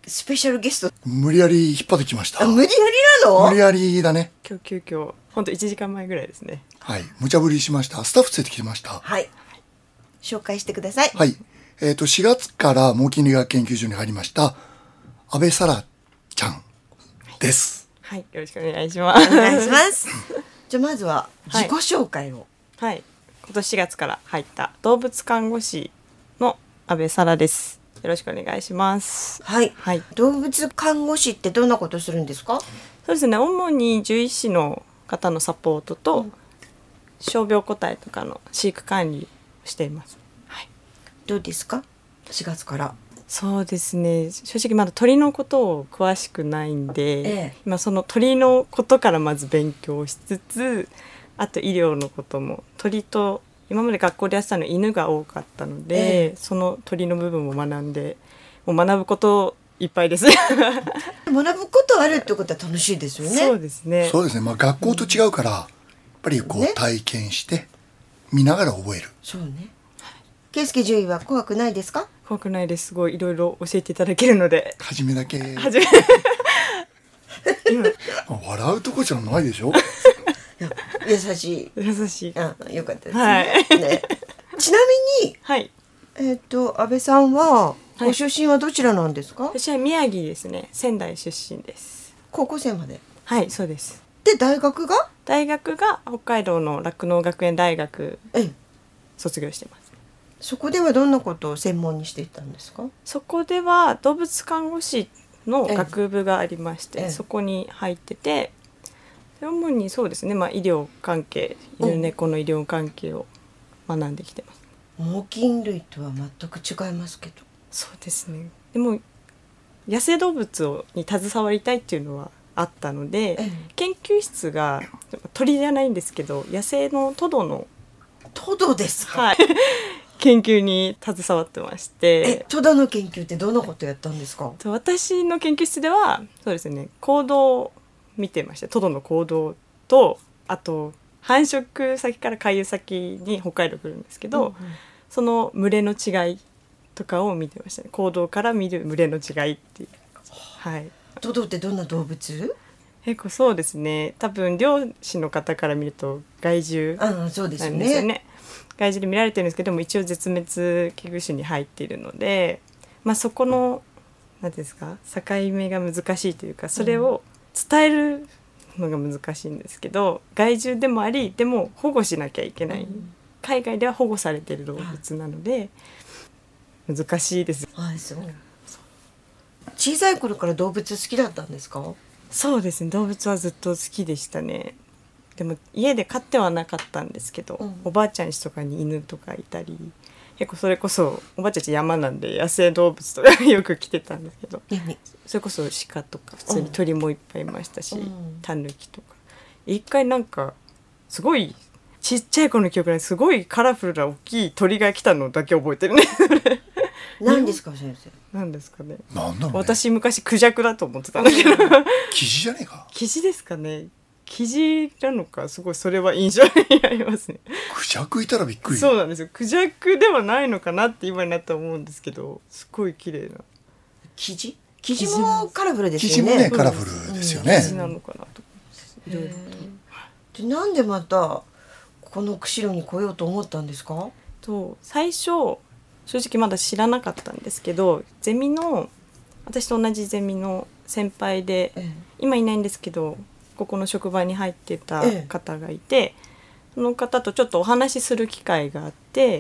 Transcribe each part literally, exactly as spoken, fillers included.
スペシャルゲスト無理やり引っ張ってきました。 あ、無理やりなの？ 無理やりだね。 今日急遽ほんといちじかんまえぐらいですね。 はい、無茶ぶりしました。スタッフ連れてきてました。 はい、紹介してください。 はい、えっとしがつから猛禽類学研究所に入りました安倍沙羅ちゃんです。 はい、よろしくお願いします。 お願いします。じゃあまずは自己紹介を。 はい、はい、今年しがつから入った動物看護師の安倍沙羅です。よろしくお願いします。 はい、 はい、 動物看護師ってどんなことするんですか？ そうですね、主に獣医師の方のサポートと、うん、傷病個体とかの飼育管理をしています。はい、 どうですか？しがつから。 そうですね、正直まだ鳥のことを詳しくないんで、ええ、今その鳥のことからまず勉強しつつ、あと医療のことも、鳥と今まで学校でやってたの犬が多かったので、ええ、その鳥の部分も学んで、もう学ぶこといっぱいです。 学ぶことあるってことは楽しいですよね。 そうですね。 そうですね。まあ学校と違うから、うん、やっぱりこう、ね、体験して見ながら覚える。 そうね。圭介獣医は怖くないですか？ 怖くないです。すごいいろいろ教えていただけるので。 初めだけ。 初め。 今笑うとこじゃないでしょ。 優しい。 優しい。 あ、よかったですね。 はいね、ちなみに、 はい、 えっと安倍さんはご出身はどちらなんですか？ はい、私は宮城ですね。仙台出身です。 高校生まで。 はい、そうです。 で大学が？ 大学が北海道の酪農学園大学卒業してます。 そこではどんなことを専門にしていたんですか？ そこでは動物看護師の学部がありまして、そこに入ってて、主にそうですね、まあ、医療関係、犬猫の医療関係を学んできてます。 猛禽類とは全く違いますけど。 そうですね。でも野生動物をに携わりたいっていうのはあったので、ええ、研究室が鳥じゃないんですけど、野生のトドのトドですか？ はい、研究に携わってまして。 え、トドの研究ってどんなことやったんですか？ 私の研究室ではそうですね、行動を見てました。トドの行動と、あと繁殖先から回遊先に北海道来るんですけど、うんうん、その群れの違いとかを見てましたね。行動から見る群れの違いっていう。はい。 トドってどんな動物？ 結構そうですね、多分漁師の方から見ると害獣なんですよね。 ああ、そうですね。 害獣で見られてるんですけども、一応絶滅危惧種に入っているので、まあ、そこの何ですか、境目が難しいというか、それを伝えるのが難しいんですけど、害獣でもあり、でも保護しなきゃいけない、うん、海外では保護されている動物なので難しいです。 はい、そう。小さい頃から動物好きだったんですか？ そうですね、動物はずっと好きでしたね。でも家で飼ってはなかったんですけど、うん、おばあちゃん家とかに犬とかいたり、結構それこそおばあちゃん家山なんで野生動物とかよく来てたんですけど、それこそ鹿とか普通に鳥もいっぱいいましたし、うん、タヌキとか。一回なんかすごいちっちゃい頃の記憶ですごいカラフルな大きい鳥が来たのだけ覚えてるね。 何ですか先生？ 何ですかね。 なんだろうね。 私昔クジャクだと思ってたんだけど。 キジじゃねえか。 キジですかね。キジなのか、すごいそれは印象にありますね。 クジャクいたらびっくり。 そうなんですよ。クジャクではないのかなって今になって思うんですけど、すごい綺麗な。 キジ？キジもカラフルですよね。 キジもねカラフルですよね。 キジなのかなと。いろいろと。で、なんでまたこの釧路に来ようと思ったんですか？ と最初正直まだ知らなかったんですけど、ゼミの私と同じゼミの先輩で、ええ、今いないんですけど、ここの職場に入ってた方がいて、ええ、その方とちょっとお話しする機会があって、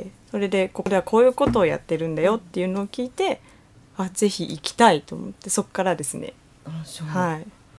それでここではこういうことをやってるんだよっていうのを聞いて、あ、ぜひ行きたいと思って、そこからですね。 あ、そう。 はい。